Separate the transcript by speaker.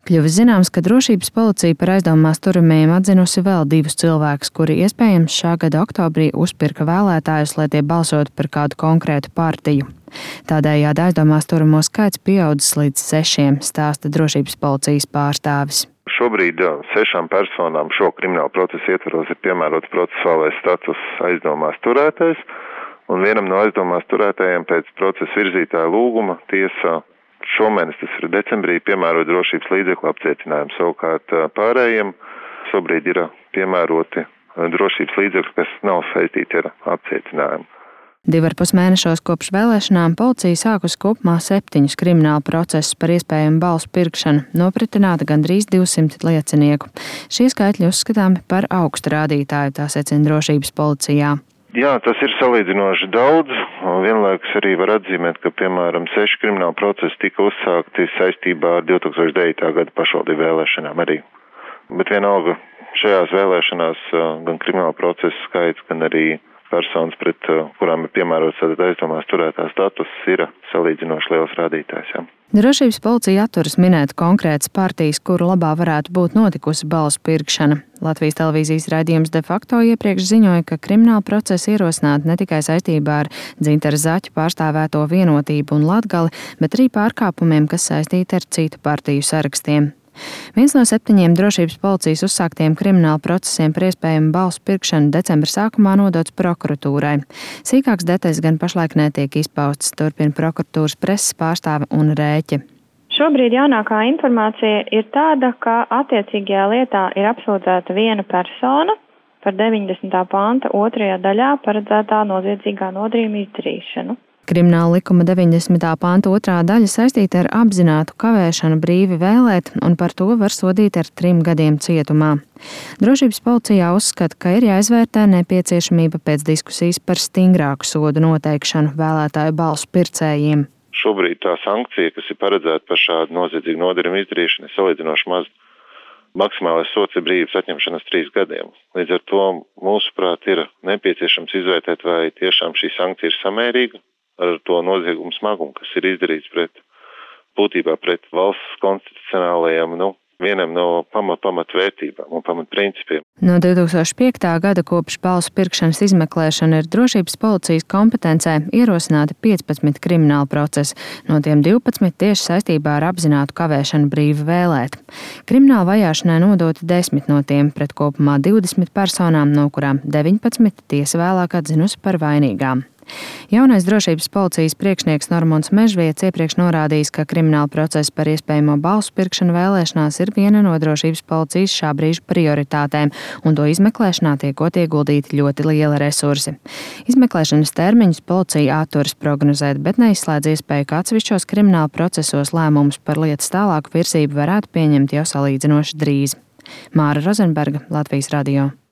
Speaker 1: Kļuvis zināms, ka drošības policija par aizdomās turamajiem atzinusi vēl 2 cilvēkus, kuri iespējams šā gada oktobrī uzpirka vēlētājus, lai tie balsotu par kādu konkrētu partiju. Tādējādi aizdomās turamo skaits pieaudzis līdz 6, stāsta drošības policijas pārstāvis.
Speaker 2: Šobrīd 6 personām šo kriminālu procesu ietvaros ir piemērots procesuālais status aizdomās turētais, un vienam no aizdomās turētājiem pēc procesa virzītāja lūguma tiesa šomēnes, tas ir decembrī, piemēroja drošības līdzekļu apcietinājumu. Savukārt pārējiem šobrīd ir piemēroti drošības līdzekļi, kas nav saistīti ar apcietinājumu.
Speaker 1: 2,5 mēnešos kopš vēlēšanām policija sākusi kopumā 7 kriminālu procesus par iespējamu balsu pirkšanu, nopratināta gandrīz 200 liecinieku. Šie skaitļi uzskatāmi par augstu rādītāju, tā secina drošības policijā.
Speaker 2: Jā, tas ir salīdzinoši daudz. Vienlaikus arī var atzīmēt, ka, piemēram, 6 krimināla procesi tika uzsākti saistībā ar 2009. Gada pašvaldību vēlēšanām arī. Bet vienalga šajās vēlēšanās gan krimināla procesu skaits, gan arī personas, pret kurām ir piemērots aizdomās turētā status, ir salīdzinoši liels rādītājs. Jā.
Speaker 1: Drošības policija atturas minēt konkrētas partijas, kuru labā varētu būt notikusi balsu pirkšana. Latvijas televīzijas raidījums De facto iepriekš ziņoja, ka krimināla procesa ierosināta ne tikai saistībā ar Dzintaru Zaķu pārstāvēto Vienotību un Latgali, bet arī pārkāpumiem, kas saistīti ar citu partiju sarakstiem. Viens no 7 drošības policijas uzsāktiem krimināla procesiem par iespējamu balsu pirkšanu decembra sākumā nodots prokuratūrai. Sīkāks detaļas gan pašlaik netiek izpaustas, turpina prokuratūras preses pārstāve Una Rēķe.
Speaker 3: Šobrīd jaunākā informācija ir tāda, ka attiecīgajā lietā ir apsūdzēta viena persona par 90. panta 2. daļā paredzētā noziedzīgā nodarījuma izdarīšanu.
Speaker 1: Krimināla likuma 90. panta 2. daļa saistīta ar apzinātu kavēšanu brīvi vēlēt, un par to var sodīt ar 3 gadiem cietumā. Drošības policijā uzskata, ka ir jāizvērtē nepieciešamība pēc diskusijas par stingrāku sodu noteikšanu vēlētāju balsu pircējiem.
Speaker 2: Šobrīd tā sankcija, kas ir paredzēta par šādu noziedzīgu nodarījumu izdarīšanu, ir salīdzinoši maz. Maksimālais sods ir brīvības atņemšanas 3 gadiem. Līdz ar to, mūsuprāt, ir nepieciešams izvērtēt, vai tiešām šī sankcija ir samērīga ar to noziegumu smagumu, kas ir izdarīts būtībā pret valsts konstitucionālajiem, vienam no pamatvērtībām un pamatprincipiem.
Speaker 1: No 2005. gada kopš balsu pirkšanas izmeklēšana ir drošības policijas kompetencē ierosināti 15 krimināla procesi, no tiem 12 tieši saistībā ar apzinātu kavēšanu brīvi vēlēt. Krimināla vajāšanai nodoti 10 no tiem pret kopumā 20 personām, no kurām 19 tiesa vēlāk atzinusi par vainīgām. Jaunais drošības policijas priekšnieks Normons Mežvietis iepriekš norādījis, ka krimināla procesa par iespējamo balsu pirkšanu vēlēšanās ir viena no drošības policijas šā brīža prioritātēm, un to izmeklēšanā tiekot ieguldīti ļoti lieli resursi. Izmeklēšanas termiņus policija atturas prognozēt, bet neizslēdz iespēju, ka atsevišķos krimināla procesos lēmumus par lietas tālāku virzību varētu pieņemt jau salīdzinoši drīz. Māra Rozenberga, Latvijas radio.